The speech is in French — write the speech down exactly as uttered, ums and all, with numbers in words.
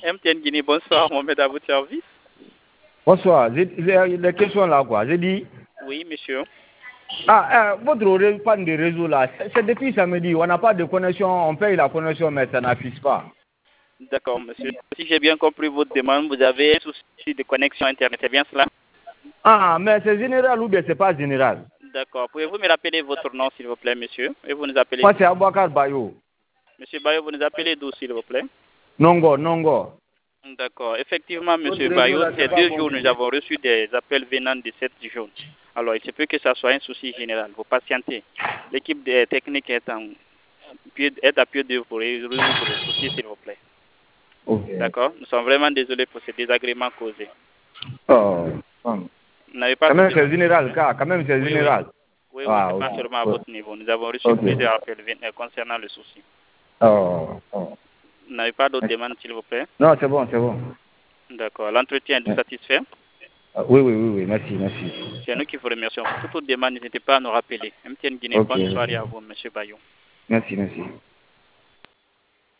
M T N Guinée, bonsoir, Mohamed à votre service. Bonsoir. Les questions là, quoi. J'ai dit. Oui, monsieur. Ah, euh, votre panne de réseau là, c'est depuis samedi. On n'a pas de connexion. On paye la connexion, mais ça n'affiche pas. D'accord, monsieur. Si j'ai bien compris votre demande, vous avez un souci de connexion Internet, c'est bien cela? Ah, mais c'est général ou bien c'est pas général? D'accord. Pouvez-vous me rappeler votre nom, s'il vous plaît, monsieur? Et vous nous appelez Moi, d'où? c'est Abouakar Bayo. Monsieur Bayo, vous nous appelez d'où, s'il vous plaît? Nongo, Nongo. D'accord. Effectivement, Votre monsieur réseau Bayo, là, c'est ces pas deux bon jours, du nous tout. avons reçu des appels venant de cette zone. Alors, il se peut que ça soit un souci général. Vous patientez. L'équipe des techniques est, en, est à pied de vous résoudre le souci, s'il vous plaît. Okay. D'accord. Nous sommes vraiment désolés pour ces désagréments causés. Oh, oh. Vous n'avez pas Quand de même, c'est demande, s'il vous général, plaît. car, quand même, c'est Oui, oui. général. Oui, oui, Ah, c'est ok. pas seulement à Ouais. votre niveau. Nous avons reçu Ok. plusieurs appels concernant le souci. Oh, oh. Vous n'avez pas d'autres demandes, s'il vous plaît? Non, c'est bon, c'est bon. D'accord. L'entretien est Ouais. satisfait? Ah, oui, oui, oui, oui, merci, merci. C'est nous qui vous remercions. Pour toute autre demande, n'hésitez pas à nous rappeler. M T N Guinée, Ok. bonne soirée à vous, monsieur Bayon. Merci, merci.